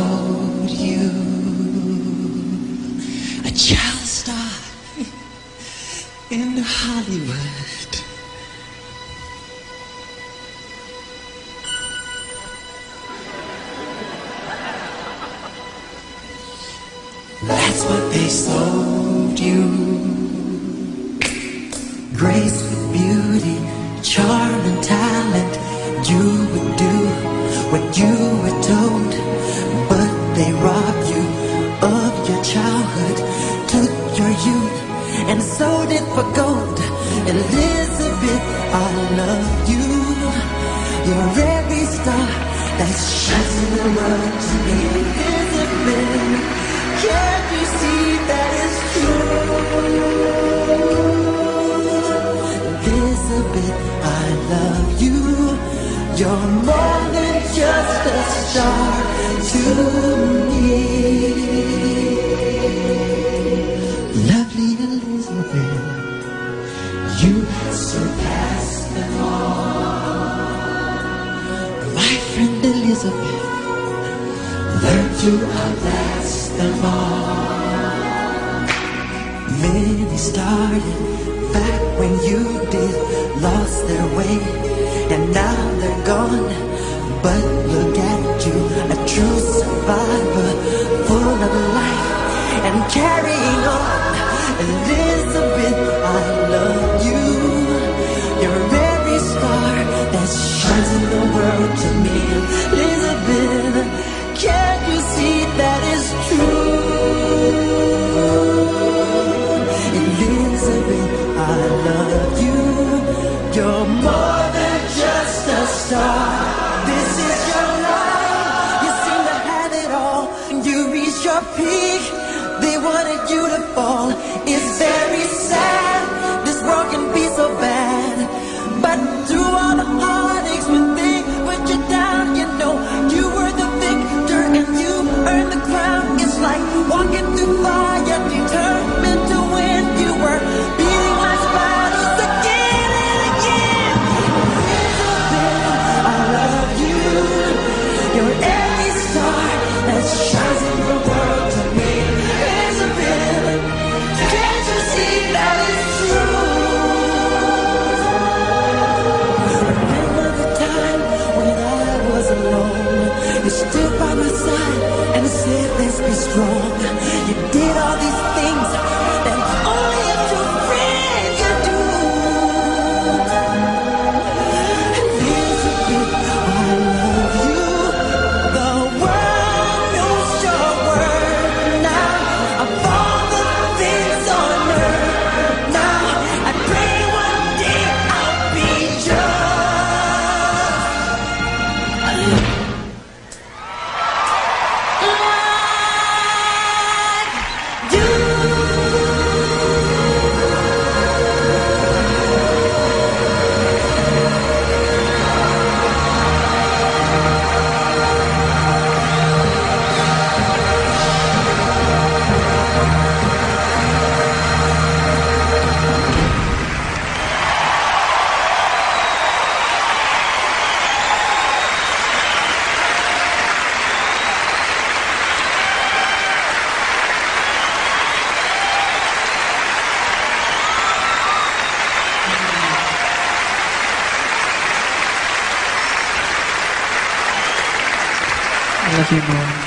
sold you a child star in Hollywood. That's what they sold you. Grace with beauty, charm and talent. You would do what you were told, but they robbed you of your childhood, took your youth and sold it for gold. Elizabeth, I love you. You're every star that shines in the world to me. Elizabeth, can't you see that it's true? Elizabeth, I love you. You're more than just a star to me. Lovely Elizabeth, you surpassed them all. My friend Elizabeth, learn to outlast them all. Many started back when you did, lost their way, and now they're gone. But look at you, a true survivor, full of life and carrying on. Elizabeth, I love you. You're every star that shines in the world to me. Elizabeth, can't you see that is true? Elizabeth, I love you. You're more than just a star. This is your life. You seem to have it all. You reach your peak, they wanted you to fall. It's very sad, this world can be so bad. But through all the heartaches, when they put you down, you know you were the victor and you earned the crown. It's like walking through fire, determined to win. You were beating life's battles again and again. Elizabeth, I love you. You're every star that shines in the world to me. Elizabeth, can't you see that it's true? Remember the time when I was alone. You stood by my side and said, let's be strong. You did all these things that only a true friend can do. Elizabeth, I love you. The world knows your word now. Of all the things on earth now, I pray one day I'll be I love you more.